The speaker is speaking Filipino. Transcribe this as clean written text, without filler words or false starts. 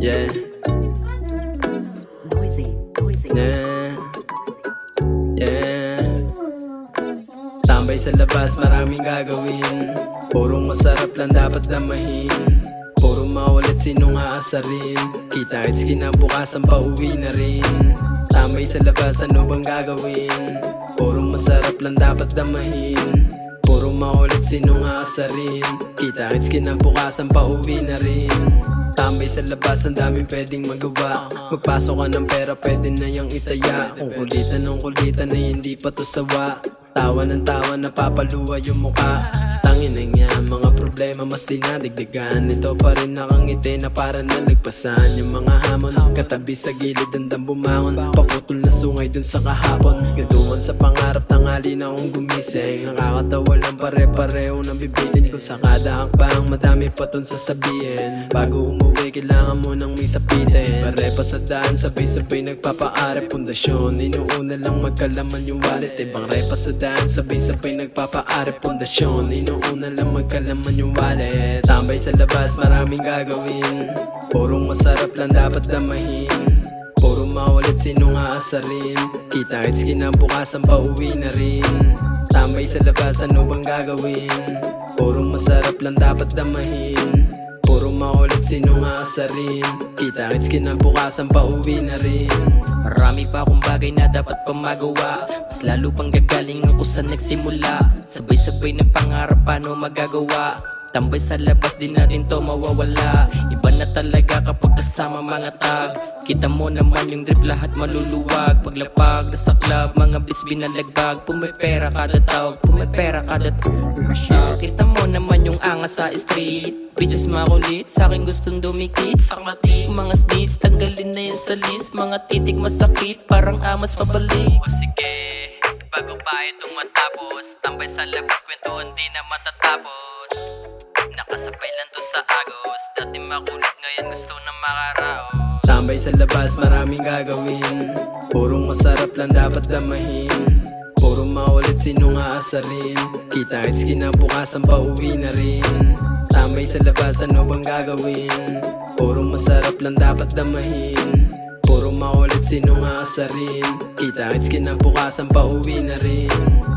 Yeah. Noisy. Yeah. Yeah. Tambay sa labas, maraming gagawin. Purong masarap lang dapat damahin. Puro maulit, sinong aasarin. Kita-kits kinabukasan, pauwi na rin. Tambay sa labas, ano bang gagawin? Purong masarap lang dapat damahin. Puro maulit, sinong aasarin. Kita-kits kinabukasan, pauwi na rin. Tambay sa labas, ang daming pwedeng magawa. Magpasok ka ng pera, pwede na yung itaya. Kung kulitan ng kulitan na hindi pa to sawa. Tawa ng tawa, napapaluwa yung muka. Tangin na nga, mga problema mas dinadagdagan. Ito pa rin nakangiti na para nalagpasan. Yung mga hamon, katabi sa gilid handang bumangon. Paputol na sungay dun sa kahapon. Gaduman sa pangarap, tangali na akong gumising. Nakakatawa lang pare-pareho ng bibilin ko sa kada hakbang. Madami pa ton sasabihin. Bago umuwi, kailangan mo nang may sapitin. Pare pa sa daan, sabay-sabay nagpapaarap pundasyon. Inuuna lang magkalaman yung wallet. Ibang repa sa daan, sabay-sabay nagpapaarap pundasyon. Inuuna lang magkalaman yung wallet. Tambay sa labas, maraming gagawin. Purong masarap lang dapat damahin. Puro maulit, sinong aasarin. Kita-kits kinabukasan, pauwi na rin. Tambay sa labas, ano bang gagawin? Purong masarap lang dapat damahin. Puro maulit, sinong aasarin. Kita-kits kinabukasan, pauwi na rin. Marami pa akong bagay na dapat pa magawa. Mas lalo pang gagaling ako sa nagsimula. Sabay-sabay ng pangarap, paano magagawa? Tambay sa labas, di na rin to mawawala. Iba na talaga kapag kasama mga tag. Kita mo naman yung drip, lahat maluluwag. Paglapag, nasa club, mga blitz binalagbag. Pumipera kada tawag, pumipera kada kita mo naman yung angas sa street. Bitches makulit, sa'kin gustong dumikit. Akmatik, mga snitch, tanggalin na yun sa list. Mga titig masakit, parang amas pabalik. O sige, bago pa itong matapos. Tambay sa labas, kwentuhan di na matatapos. Nakasabay lang to sa agos. Dati makulit, ngayon gusto na makaraos. Tambay sa labas, maraming gagawin. Purong masarap lang dapat damahin. Puro maulit, sinong aasarin. Kita-kits kinabukasan, pauwi na rin. Tambay sa labas, ano bang gagawin? Purong masarap lang dapat damahin. Puro maulit, sinong aasarin. Kita-kits kinabukasan, pauwi na rin.